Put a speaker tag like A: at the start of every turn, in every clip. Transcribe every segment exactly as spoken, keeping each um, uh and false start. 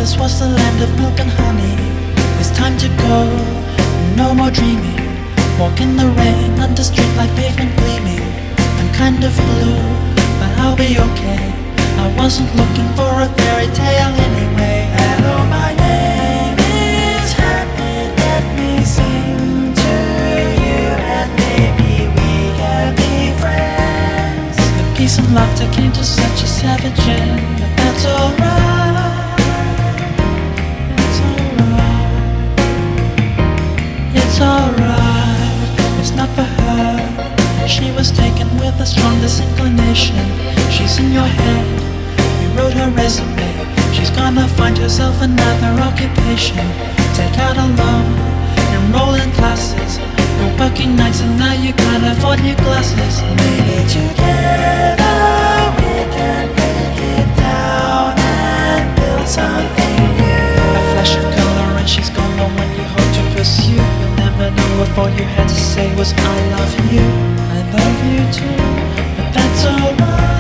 A: This was the land of milk and honey. It's time to go, no more dreaming. Walk in the rain, under street light pavement gleaming. I'm kind of blue, but I'll be okay. I wasn't looking for a fairy tale anyway. Hello, my name is Happy. Let me sing to you, and maybe we can be friends. The peace and laughter came to such a savage end, but that's alright. It's alright. It's alright. It's not for her. She was taken with a strong disinclination. She's in your head. You wrote her resume. She's gonna find herself another occupation. Take out a loan, enroll in classes. You're working nights and now you can't afford new glasses. Maybe together we can break it down and build something new. A flash of color and she's gone, but when you hope to pursue, you'll never know if all you had to say was I love you. I love you too, but that's alright.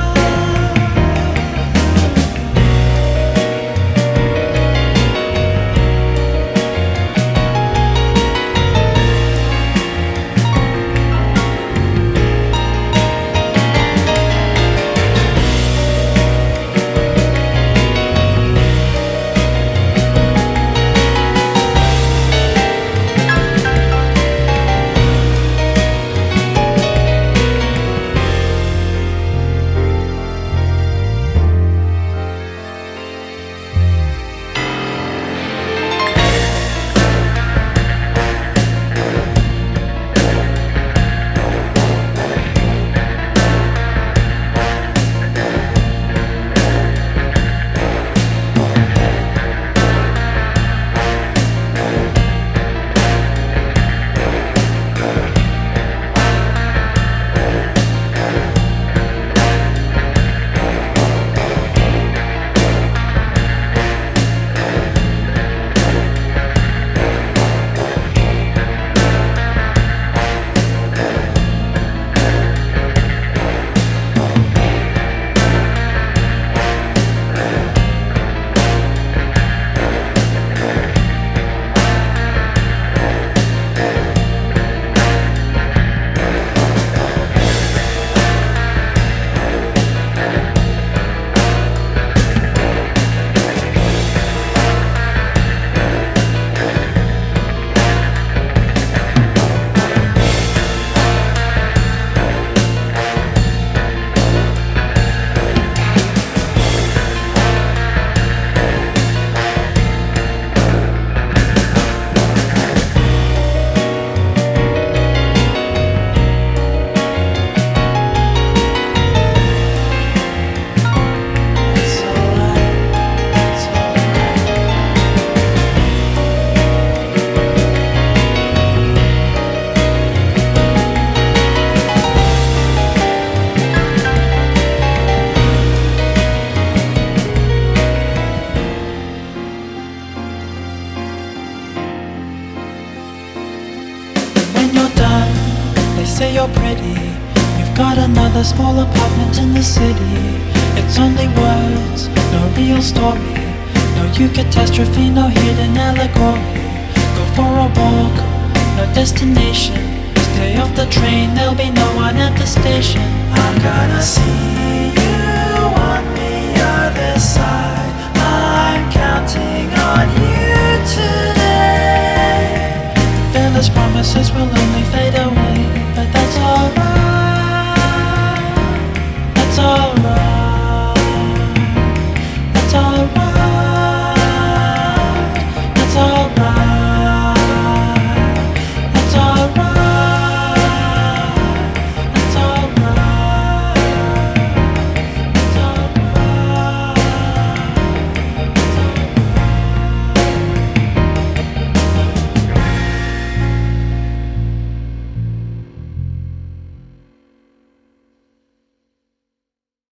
A: Say you're pretty, you've got another small apartment in the city. It's only words, no real story, no you catastrophe, no hidden allegory. Go for a walk, no destination. Stay off the train, there'll be no one at the station. I'm gonna see you on the other side. I'm counting on you today. Fearless promises will only fade